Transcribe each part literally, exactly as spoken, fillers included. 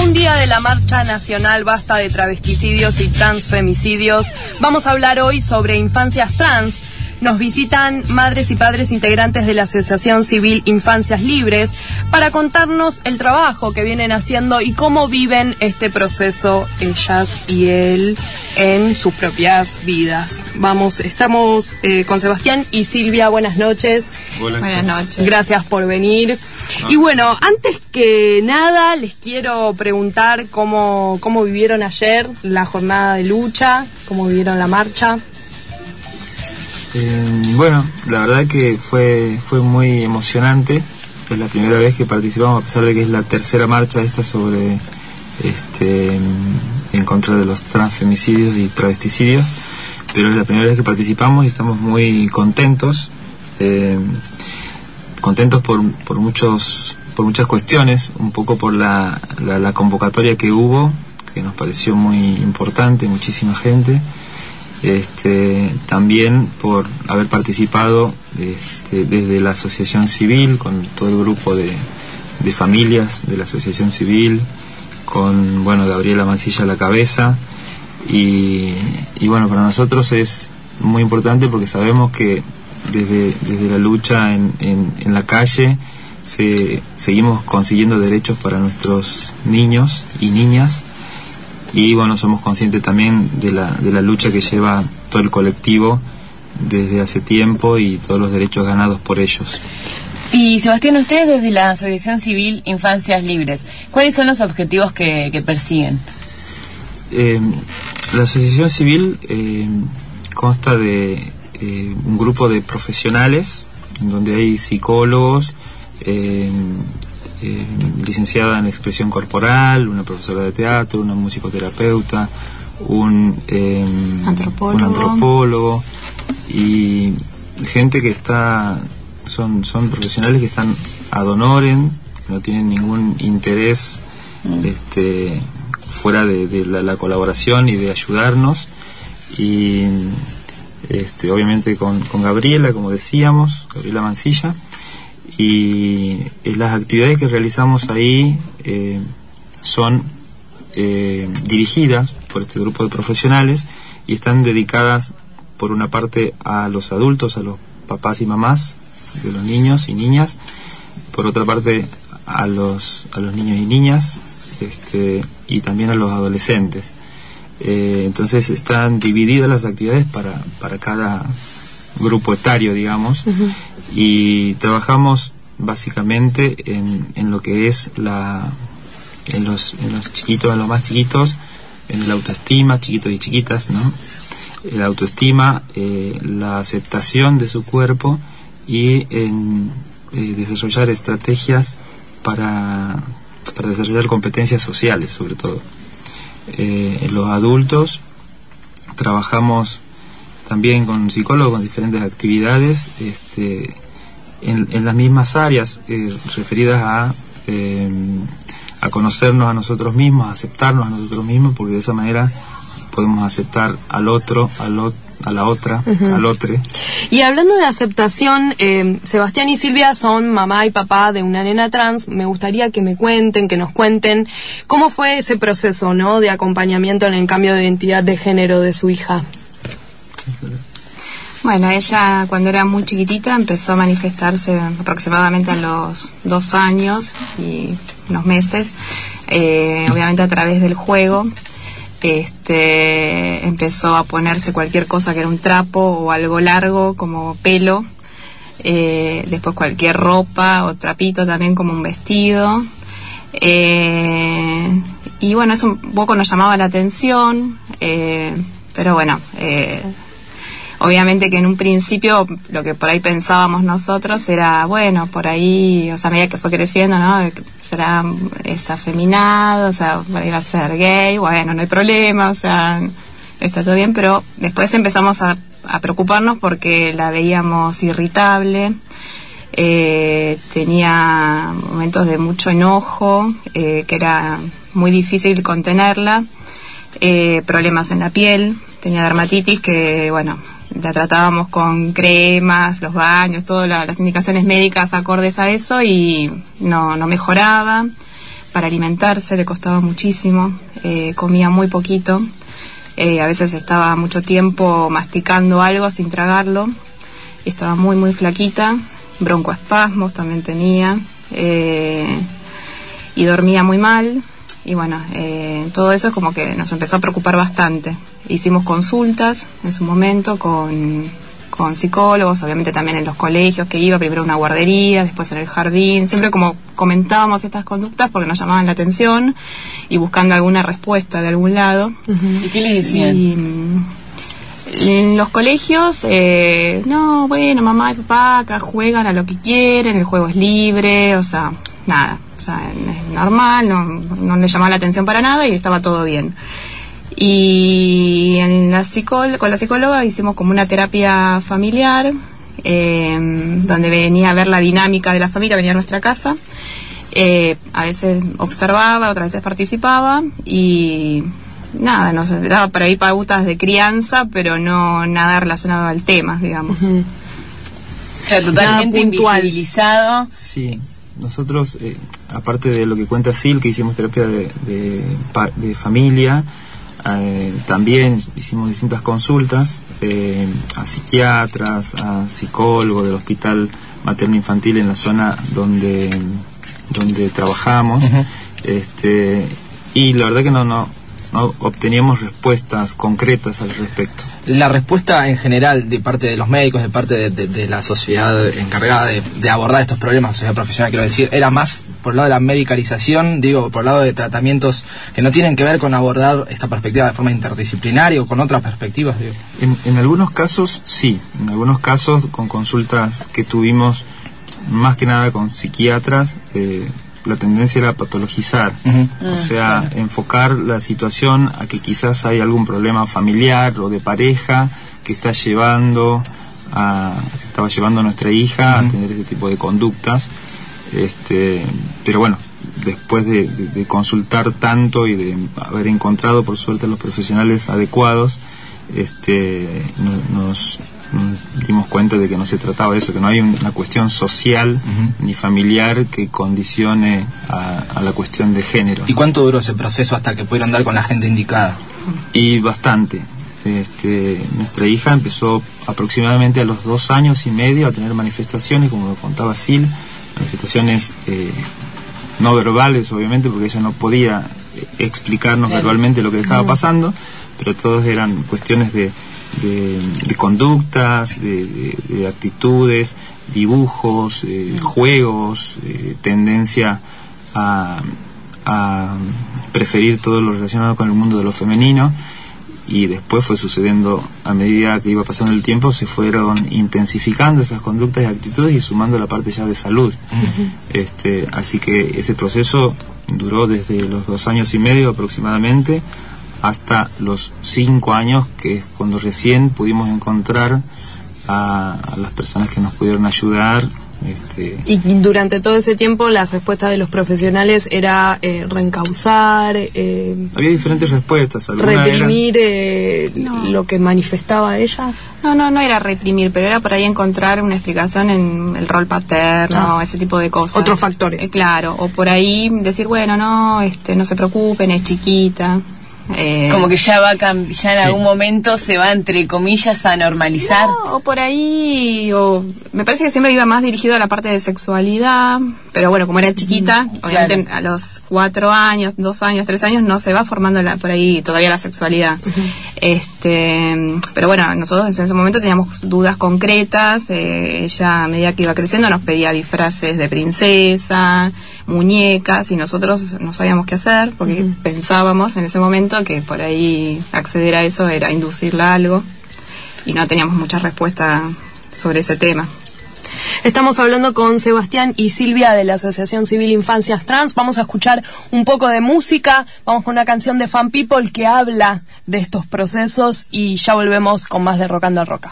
En día de la Marcha Nacional Basta de Travesticidios y Transfemicidios, vamos a hablar hoy sobre infancias trans. Nos visitan madres y padres integrantes de la Asociación Civil Infancias Libres para contarnos el trabajo que vienen haciendo y cómo viven este proceso ellas y él en sus propias vidas. Vamos, estamos eh, con Sebastián y Silvia. Buenas noches. Buenas, Buenas noches. Gracias por venir. Y bueno, antes que nada les quiero preguntar cómo, cómo vivieron ayer la jornada de lucha, cómo vivieron la marcha. Eh, bueno, la verdad que fue fue muy emocionante. Es la primera vez que participamos, a pesar de que es la tercera marcha esta sobre este en contra de los transfemicidios y travesticidios, pero es la primera vez que participamos y estamos muy contentos, eh, contentos por por muchos por muchas cuestiones, un poco por la, la la convocatoria que hubo, que nos pareció muy importante, muchísima gente. Este, también por haber participado este, desde la asociación civil, con todo el grupo de, de familias de la asociación civil, con bueno Gabriela Mancilla a la cabeza, y, y bueno, para nosotros es muy importante porque sabemos que desde, desde la lucha en, en, en la calle se, seguimos consiguiendo derechos para nuestros niños y niñas. Y bueno, somos conscientes también de la, de la lucha que lleva todo el colectivo desde hace tiempo y todos los derechos ganados por ellos. Y Sebastián, ustedes desde la Asociación Civil Infancias Libres, ¿cuáles son los objetivos que, que persiguen? Eh, la Asociación Civil eh, consta de eh, un grupo de profesionales, donde hay psicólogos, eh, Eh, licenciada en expresión corporal, una profesora de teatro, una musicoterapeuta, un, eh, antropólogo. un antropólogo y gente que está son son profesionales que están ad honorem, que no tienen ningún interés mm. este fuera de, de la, la colaboración y de ayudarnos, y este obviamente con, con Gabriela, como decíamos, Gabriela Mancilla. Y eh, las actividades que realizamos ahí eh, son eh, dirigidas por este grupo de profesionales y están dedicadas, por una parte, a los adultos, a los papás y mamás de los niños y niñas, por otra parte a los a los niños y niñas, este, y también a los adolescentes. Eh, entonces están divididas las actividades para, para cada grupo etario, digamos. Uh-huh. Y trabajamos básicamente en, en lo que es la en los en los chiquitos, en los más chiquitos, en la autoestima, chiquitos y chiquitas, ¿no? La autoestima, eh, la aceptación de su cuerpo y en eh, desarrollar estrategias para para desarrollar competencias sociales, sobre todo. Eh, en los adultos trabajamos también con psicólogos, con diferentes actividades este, en, en las mismas áreas eh, referidas a, eh, a conocernos a nosotros mismos, a aceptarnos a nosotros mismos, porque de esa manera podemos aceptar al otro, al o, a la otra, uh-huh. al otro. Y hablando de aceptación, eh, Sebastián y Silvia son mamá y papá de una nena trans. Me gustaría que me cuenten, que nos cuenten cómo fue ese proceso, ¿no?, de acompañamiento en el cambio de identidad de género de su hija. Bueno, ella cuando era muy chiquitita empezó a manifestarse aproximadamente a los dos años y unos meses, eh, obviamente a través del juego. Este, empezó a ponerse cualquier cosa que era un trapo o algo largo como pelo, eh, después cualquier ropa o trapito también como un vestido, eh, y bueno, eso un poco nos llamaba la atención, eh, pero bueno, eh, obviamente que en un principio lo que por ahí pensábamos nosotros era, bueno, por ahí, o sea, a medida que fue creciendo, ¿no?, será es afeminado, o sea, va a ser gay, bueno, no hay problema, o sea, está todo bien, pero después empezamos a, a preocuparnos porque la veíamos irritable, eh, tenía momentos de mucho enojo, eh, que era muy difícil contenerla, eh, problemas en la piel, tenía dermatitis que, bueno, la tratábamos con cremas, los baños, todas la, las indicaciones médicas acordes a eso y no, no mejoraba. para alimentarse, le costaba muchísimo, eh, comía muy poquito, eh, a veces estaba mucho tiempo masticando algo sin tragarlo, estaba muy muy flaquita, broncoespasmos también tenía, eh, y dormía muy mal, y bueno, eh, todo eso es como que nos empezó a preocupar bastante. Hicimos consultas en su momento con, con psicólogos, obviamente también en los colegios que iba, primero en una guardería, después en el jardín, siempre como comentábamos estas conductas porque nos llamaban la atención y buscando alguna respuesta de algún lado. Uh-huh. ¿Y qué les decían? Y, en los colegios, eh, no, bueno, mamá y papá acá juegan a lo que quieren, el juego es libre, o sea, nada, o sea, es normal, no, no le llamaba la atención para nada y estaba todo bien. Y en la psicó- con la psicóloga hicimos como una terapia familiar, eh, donde venía a ver la dinámica de la familia, venía a nuestra casa, eh, a veces observaba, otras veces participaba y nada, nos daba por ahí pautas de crianza, pero no nada relacionado al tema, digamos. Uh-huh. O sea, totalmente invisibilizado. Sí, nosotros, eh, aparte de lo que cuenta Sil, que hicimos terapia de, de, de familia, eh, también hicimos distintas consultas eh, a psiquiatras, a psicólogos del hospital materno-infantil en la zona donde, donde trabajamos. Uh-huh. este, y la verdad que no, no no obteníamos respuestas concretas al respecto. La respuesta en general de parte de los médicos, de parte de, de, de la sociedad encargada de, de abordar estos problemas, sociedad profesional quiero decir, era más por el lado de la medicalización, digo, por el lado de tratamientos que no tienen que ver con abordar esta perspectiva de forma interdisciplinaria o con otras perspectivas, digo. En, en algunos casos sí, en algunos casos con consultas que tuvimos más que nada con psiquiatras, eh, la tendencia era patologizar, uh-huh. o sea, claro. enfocar la situación a que quizás hay algún problema familiar o de pareja que está llevando a, que estaba llevando a nuestra hija uh-huh. a tener ese tipo de conductas, este, pero bueno, después de, de, de consultar tanto y de haber encontrado por suerte los profesionales adecuados, este, nos, nos dimos cuenta de que no se trataba de eso, que no hay una cuestión social uh-huh. ni familiar que condicione a, a la cuestión de género. ¿Y cuánto duró ese proceso hasta que pudieron dar con la gente indicada? Y bastante. Este, nuestra hija empezó aproximadamente a los dos años y medio a tener manifestaciones, como lo contaba Sil, manifestaciones eh, no verbales, obviamente, porque ella no podía explicarnos claro. verbalmente lo que le estaba pasando, pero todos eran cuestiones de De, de conductas, de, de, de actitudes, dibujos, eh, juegos, eh, tendencia a, a preferir todo lo relacionado con el mundo de lo femenino, y después fue sucediendo, a medida que iba pasando el tiempo, se fueron intensificando esas conductas y actitudes y sumando la parte ya de salud. Uh-huh. este, así que ese proceso duró desde los dos años y medio aproximadamente hasta los cinco años, que es cuando recién pudimos encontrar a, a las personas que nos pudieron ayudar. Este... Y durante todo ese tiempo la respuesta de los profesionales era eh, reencauzar, eh, había diferentes respuestas, reprimir eran... eh, no. lo que manifestaba ella. No, no, no era reprimir, pero era por ahí encontrar una explicación en el rol paterno, ah. ese tipo de cosas. Otros factores. Eh, claro, o por ahí decir, bueno, no, este, no se preocupen, es chiquita. Eh, como que ya va a cambi- ya en sí. algún momento se va entre comillas a normalizar. No, o por ahí, o me parece que siempre iba más dirigido a la parte de sexualidad, pero bueno, como era chiquita, mm, obviamente claro. a los cuatro años, dos años, tres años no se va formando la, por ahí todavía la sexualidad. Uh-huh. Este, pero bueno, nosotros en ese momento teníamos dudas concretas, eh, ella a medida que iba creciendo nos pedía disfraces de princesa, muñecas, y nosotros no sabíamos qué hacer porque uh-huh. pensábamos en ese momento que por ahí acceder a eso era inducirla a algo y no teníamos mucha respuesta sobre ese tema. Estamos hablando con Sebastián y Silvia de la Asociación Civil Infancias Trans. Vamos a escuchar un poco de música, vamos con una canción de Fan People que habla de estos procesos y ya volvemos con más de Rocando a Roca.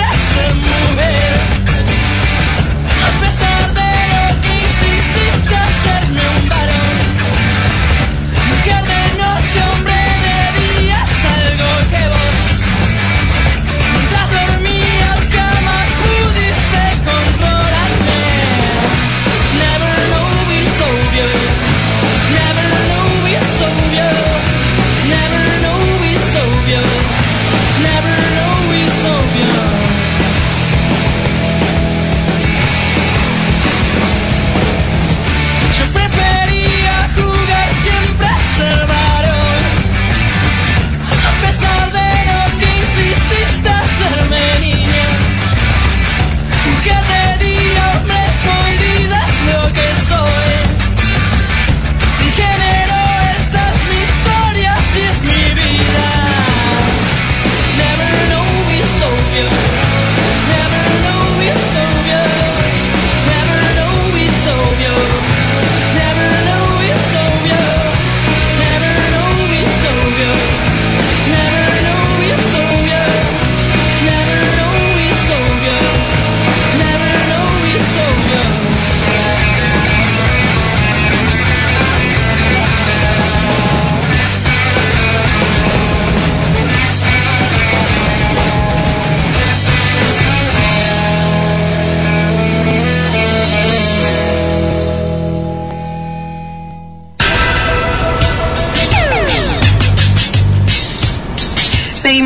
A pesar de lo que hiciste, estás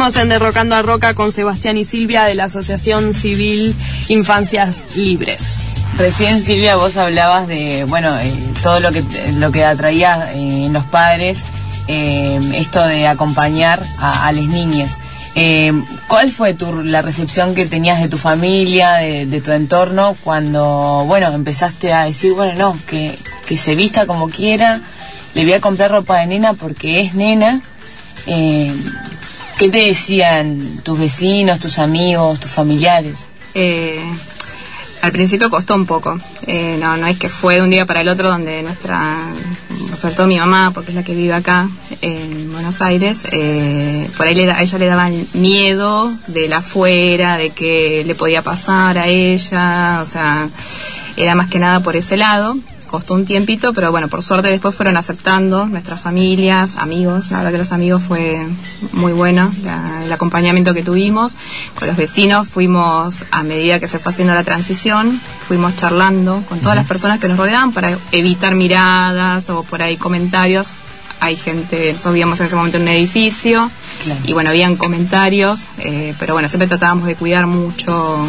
Seguimos en Derrocando a Roca con Sebastián y Silvia de la Asociación Civil Infancias Libres. Recién, Silvia, vos hablabas de, bueno, eh, todo lo que lo que atraía eh, en los padres, eh, esto de acompañar a, a las niñas. Eh, ¿Cuál fue tu, la recepción que tenías de tu familia, de, de tu entorno, cuando, bueno, empezaste a decir, bueno, no, que, que se vista como quiera, le voy a comprar ropa de nena porque es nena? Eh, ¿Qué te decían tus vecinos, tus amigos, tus familiares? Eh, al principio costó un poco. Eh, no, no es que fue de un día para el otro donde nuestra, sobre todo mi mamá, porque es la que vive acá en Buenos Aires, eh, por ahí le, a ella le daban miedo de la afuera, de que le podía pasar a ella, o sea, era más que nada por ese lado. Costó un tiempito, pero bueno, por suerte después fueron aceptando nuestras familias, amigos. La verdad que los amigos fue muy bueno, la, el acompañamiento que tuvimos. Con los vecinos fuimos, a medida que se fue haciendo la transición, fuimos charlando con todas las personas que nos rodeaban para evitar miradas o por ahí comentarios. Hay gente, nosotros vivíamos en ese momento en un edificio, claro, y bueno, habían comentarios, eh, pero bueno, siempre tratábamos de cuidar mucho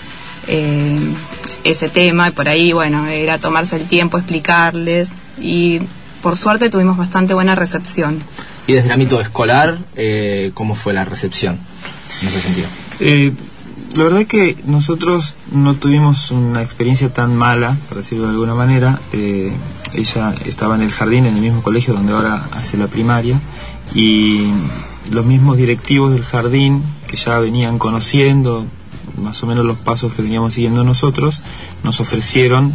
eh, ese tema, y por ahí, bueno, era tomarse el tiempo, explicarles, y por suerte tuvimos bastante buena recepción. Y desde el ámbito escolar, eh, ¿cómo fue la recepción en ese sentido? Eh, la verdad es que nosotros no tuvimos una experiencia tan mala, por decirlo de alguna manera. Eh, ella estaba en el jardín, en el mismo colegio donde ahora hace la primaria, y los mismos directivos del jardín, que ya venían conociendo más o menos los pasos que veníamos siguiendo nosotros, nos ofrecieron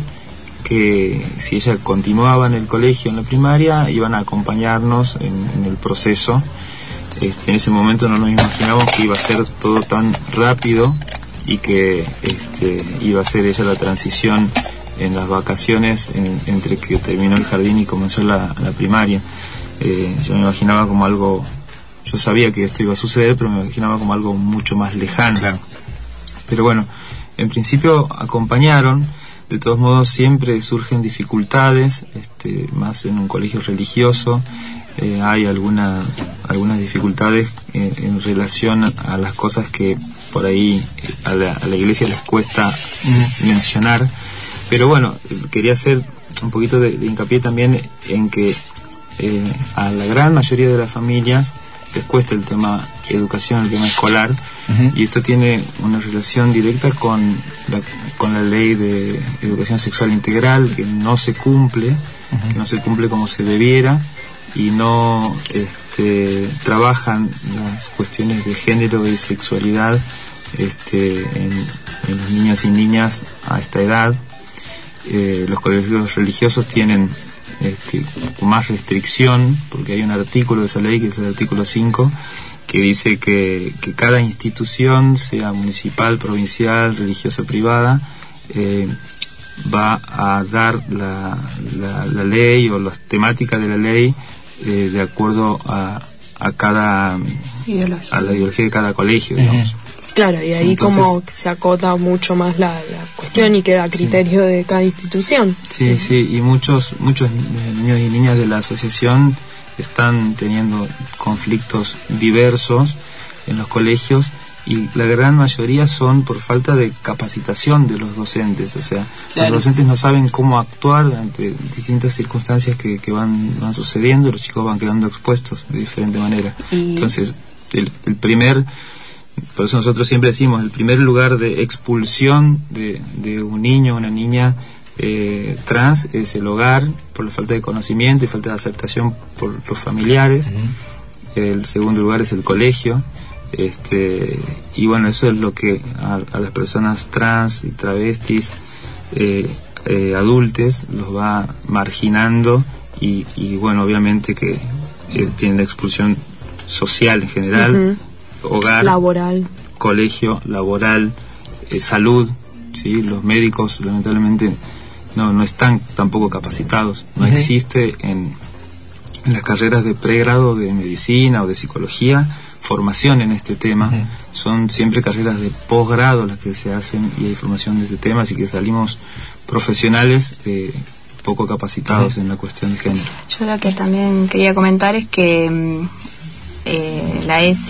que si ella continuaba en el colegio, en la primaria, iban a acompañarnos en, en el proceso. Este, en ese momento no nos imaginábamos que iba a ser todo tan rápido y que este, iba a ser ella la transición en las vacaciones en, entre que terminó el jardín y comenzó la, la primaria. Eh, yo me imaginaba como algo, yo sabía que esto iba a suceder, pero me imaginaba como algo mucho más lejano. Claro. Pero bueno, en principio acompañaron. De todos modos siempre surgen dificultades, este, más en un colegio religioso. Eh, hay algunas algunas dificultades en, en relación a las cosas que por ahí a la, a la iglesia les cuesta mm. mencionar. Pero bueno, quería hacer un poquito de, de hincapié también en que eh, a la gran mayoría de las familias les cuesta el tema educación, el tema escolar, uh-huh. y esto tiene una relación directa con la, con la ley de educación sexual integral, que no se cumple, uh-huh. que no se cumple como se debiera, y no este, trabajan las cuestiones de género y sexualidad este, en, en los niños y niñas a esta edad. Eh, los colegios religiosos tienen Este, más restricción, porque hay un artículo de esa ley, que es el artículo cinco, que dice que, que cada institución, sea municipal, provincial, religiosa o privada, eh, va a dar la, la, la ley o las temáticas de la ley eh, de acuerdo a, a cada ideología. a la ideología de cada colegio, digamos. Claro, y ahí Entonces, como se acota mucho más la, la cuestión y queda a criterio sí. de cada institución. Sí, sí, y muchos muchos niños y niñas de la asociación están teniendo conflictos diversos en los colegios, y la gran mayoría son por falta de capacitación de los docentes. O sea, claro. los docentes no saben cómo actuar ante distintas circunstancias que, que van, van sucediendo, y los chicos van quedando expuestos de diferente manera. Y... Entonces, el, el primer... Por eso nosotros siempre decimos, el primer lugar de expulsión de, de un niño o una niña eh, trans es el hogar, por la falta de conocimiento y falta de aceptación por los familiares. Uh-huh. El segundo lugar es el colegio. Este, y bueno, eso es lo que a, a las personas trans y travestis, eh, eh, adultes, los va marginando, y, y bueno, obviamente que eh, tienen la expulsión social en general. Uh-huh. Hogar, laboral, colegio, laboral, eh, salud, sí, los médicos lamentablemente no no están tampoco capacitados, no uh-huh. existe en, en las carreras de pregrado de medicina o de psicología formación en este tema, uh-huh. son siempre carreras de posgrado las que se hacen, y hay formación de este tema, así que salimos profesionales eh, poco capacitados uh-huh. en la cuestión de género. Yo lo que también quería comentar es que Eh, la E S I,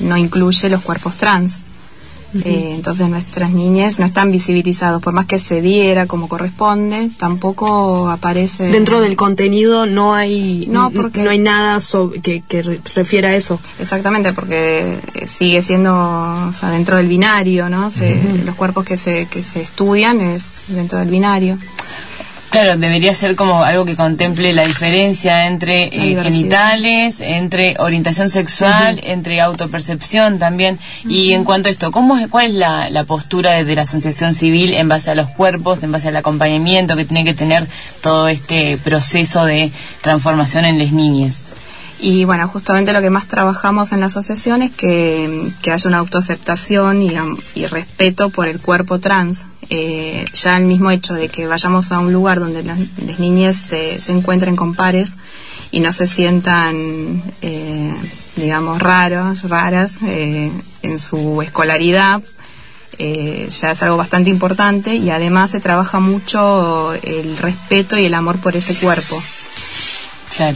no incluye los cuerpos trans. Uh-huh. Eh, entonces nuestras niñas no están visibilizados, por más que se diera como corresponde, tampoco aparece dentro del contenido. No hay no, porque, no hay nada sobre, que, que refiera a eso. Exactamente, porque sigue siendo, o sea, dentro del binario, ¿no? Se, uh-huh. Los cuerpos que se que se estudian es dentro del binario. Claro, debería ser como algo que contemple la diferencia entre eh, genitales, entre orientación sexual, uh-huh. entre autopercepción también. Uh-huh. Y en cuanto a esto, ¿cómo es, ¿cuál es la, la postura de, de la asociación civil en base a los cuerpos, en base al acompañamiento que tiene que tener todo este proceso de transformación en las niñas? Y bueno, justamente lo que más trabajamos en la asociación es que, que haya una autoaceptación y, y respeto por el cuerpo trans. Eh, ya el mismo hecho de que vayamos a un lugar donde las, las niñas se, se encuentren con pares y no se sientan, eh, digamos, raros, raras eh, en su escolaridad, eh, ya es algo bastante importante, y además se trabaja mucho el respeto y el amor por ese cuerpo. Claro.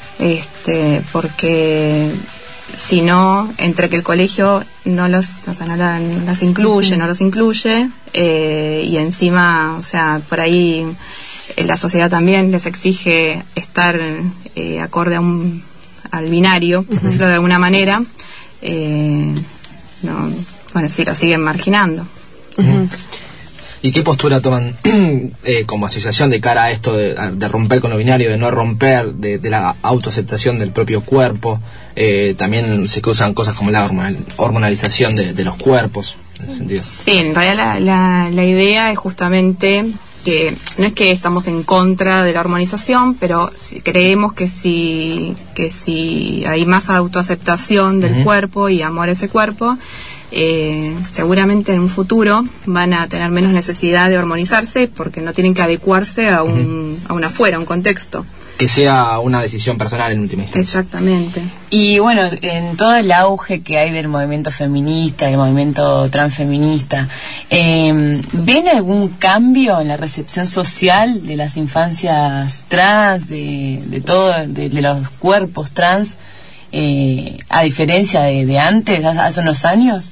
Este, porque si no, entre que el colegio no los, o sea, no la, las incluye, uh-huh. no los incluye, eh, y encima, o sea, por ahí eh, la sociedad también les exige estar eh, acorde a un, al binario, por uh-huh. decirlo de alguna manera, eh, no, bueno, sí, lo siguen marginando. Uh-huh. ¿Y qué postura toman eh, como asociación de cara a esto de, de romper con lo binario, de no romper, de, de la autoaceptación del propio cuerpo? Eh, también se usan cosas como la hormonal, hormonalización de, de los cuerpos, en ese sentido. Sí, en realidad la, la, la idea es justamente que no es que estamos en contra de la hormonización, pero si, creemos que si, que si hay más autoaceptación del uh-huh. cuerpo y amor a ese cuerpo, Eh, seguramente en un futuro van a tener menos necesidad de hormonizarse porque no tienen que adecuarse a un, uh-huh. a un afuera, a un contexto. Que sea una decisión personal en última instancia. Exactamente. Y bueno, en todo el auge que hay del movimiento feminista, del movimiento transfeminista, eh, ¿ven algún cambio en la recepción social de las infancias trans, de, de todo, de, de los cuerpos trans? Eh, a diferencia de, de antes, hace unos años.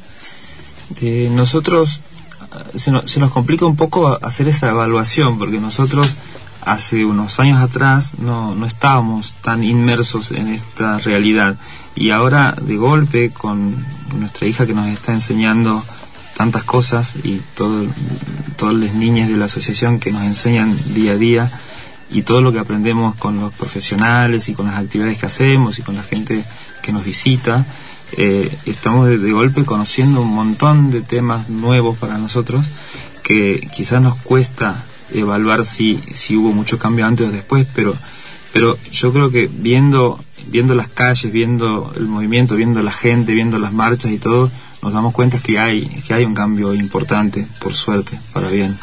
Eh, nosotros se, no, se nos complica un poco hacer esa evaluación, porque nosotros hace unos años atrás no, no estábamos tan inmersos en esta realidad, y ahora de golpe con nuestra hija que nos está enseñando tantas cosas, y todo, todas las niñas de la asociación que nos enseñan día a día, y todo lo que aprendemos con los profesionales y con las actividades que hacemos y con la gente que nos visita, eh, estamos de, de golpe conociendo un montón de temas nuevos para nosotros que quizás nos cuesta evaluar si, si hubo mucho cambio antes o después, pero, pero yo creo que viendo, viendo las calles, viendo el movimiento, viendo la gente, viendo las marchas y todo, nos damos cuenta que hay, que hay un cambio importante, por suerte, para bien.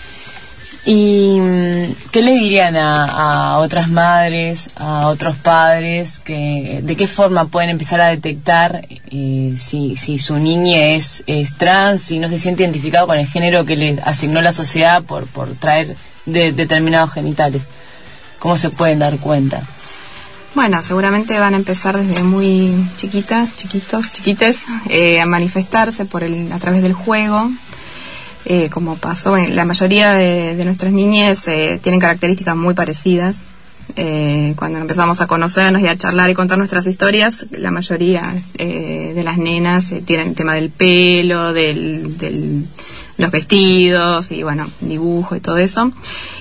¿Y qué le dirían a, a otras madres, a otros padres, que de qué forma pueden empezar a detectar eh, si, si su niña es, es trans, si no se siente identificado con el género que le asignó la sociedad por, por traer de, determinados genitales? ¿Cómo se pueden dar cuenta? Bueno, seguramente van a empezar desde muy chiquitas, chiquitos, chiquites, eh, a manifestarse por el, a través del juego. Eh, como pasó, en la mayoría de, de nuestras niñas eh, tienen características muy parecidas. Eh, cuando empezamos a conocernos y a charlar y contar nuestras historias, la mayoría eh, de las nenas eh, tienen el tema del pelo, del, del los vestidos y bueno, dibujo y todo eso.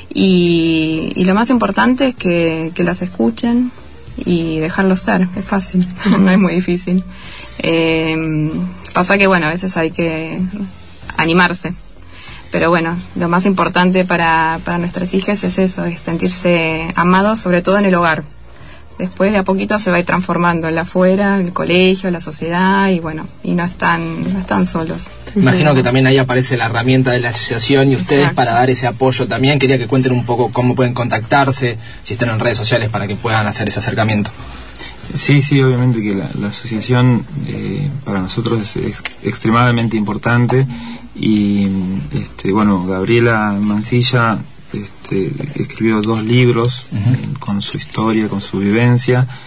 Y, y lo más importante es que, que las escuchen y dejarlos ser. Es fácil, no es muy difícil. Eh, pasa que bueno, a veces hay que animarse. Pero bueno, lo más importante para, para nuestras hijas es eso, es sentirse amados, sobre todo en el hogar. Después de a poquito se va a ir transformando en la afuera, en el colegio, en la sociedad, y bueno, y no están, no están solos. Imagino que también ahí aparece la herramienta de la asociación y ustedes Exacto. para dar ese apoyo también. Quería que cuenten un poco cómo pueden contactarse, si están en redes sociales, para que puedan hacer ese acercamiento. Sí, sí, obviamente que la, la asociación eh, para nosotros es, es extremadamente importante, y este, bueno, Gabriela Mancilla este, escribió dos libros uh-huh. con su historia, con su vivencia,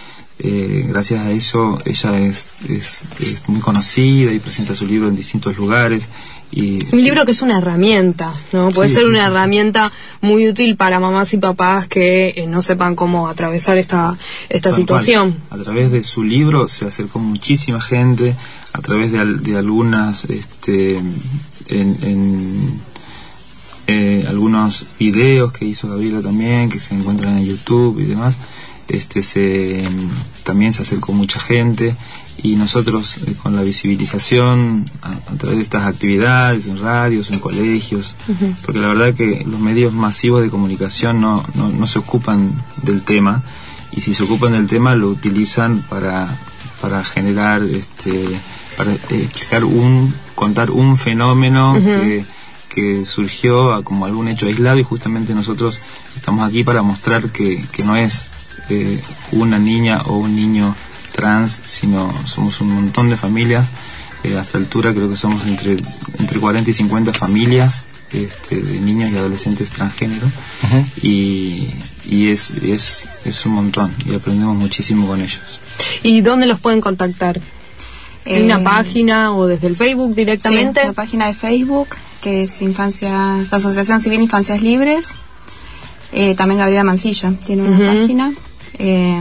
Eh, gracias a eso ella es, es, es muy conocida y presenta su libro en distintos lugares. Y, un sí. libro que es una herramienta, ¿no? Puede sí, ser una sí, herramienta sí. muy útil para mamás y papás que eh, no sepan cómo atravesar esta, esta Tal situación. Cual. A través de su libro se acercó muchísima gente, a través de, de algunas, este, en, en eh, algunos videos que hizo Gabriela también, que se encuentran en YouTube y demás. Este se también se acercó mucha gente y nosotros eh, con la visibilización a, a través de estas actividades en radios, en colegios, uh-huh. porque la verdad que los medios masivos de comunicación no, no, no se ocupan del tema, y si se ocupan del tema lo utilizan para para generar este para eh, explicar un contar un fenómeno uh-huh. que que surgió a, como algún hecho aislado, y justamente nosotros estamos aquí para mostrar que, que no es Eh, una niña o un niño trans, sino somos un montón de familias. Eh, hasta altura creo que somos entre entre cuarenta y cincuenta familias este, de niños y adolescentes transgénero. Uh-huh. y, y es, es es un montón y aprendemos muchísimo con ellos. ¿Y dónde los pueden contactar? ¿En eh, una página o desde el Facebook directamente? Sí, la página de Facebook, que es Infancia, Asociación Civil Infancias Libres. Eh, también Gabriela Mancilla tiene una uh-huh. página. Eh,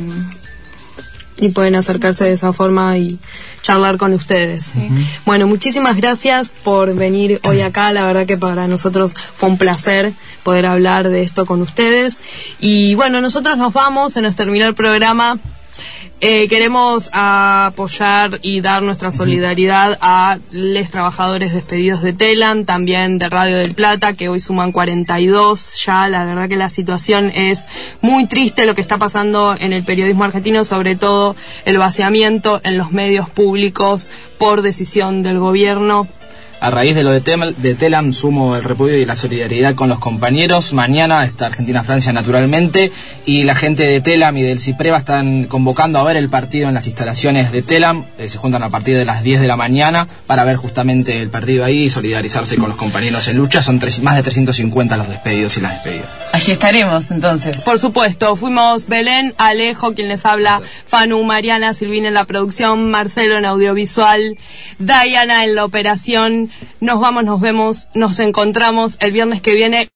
y pueden acercarse de esa forma y charlar con ustedes. Sí. Bueno, muchísimas gracias por venir hoy acá. La verdad que para nosotros fue un placer poder hablar de esto con ustedes. Y bueno, nosotros nos vamos, se nos terminó el programa. Eh, queremos apoyar y dar nuestra solidaridad a los trabajadores despedidos de Telam, también de Radio del Plata, que hoy suman cuarenta y dos ya. La verdad que la situación es muy triste, lo que está pasando en el periodismo argentino, sobre todo el vaciamiento en los medios públicos por decisión del gobierno. A raíz de lo de, Tem- de Telam sumo el repudio y la solidaridad con los compañeros. Mañana está Argentina-Francia naturalmente, y la gente de Telam y del CIPREVA están convocando a ver el partido en las instalaciones de Telam. Eh, se juntan a partir de las diez de la mañana para ver justamente el partido ahí y solidarizarse con los compañeros en lucha. Son tres, más de trescientos cincuenta los despedidos y las despedidas. Allí estaremos entonces. Por supuesto, fuimos Belén, Alejo, quien les habla, sí. Fanu, Mariana, Silvina en la producción, Marcelo en audiovisual, Diana en la operación. Nos vamos, nos vemos, nos encontramos el viernes que viene.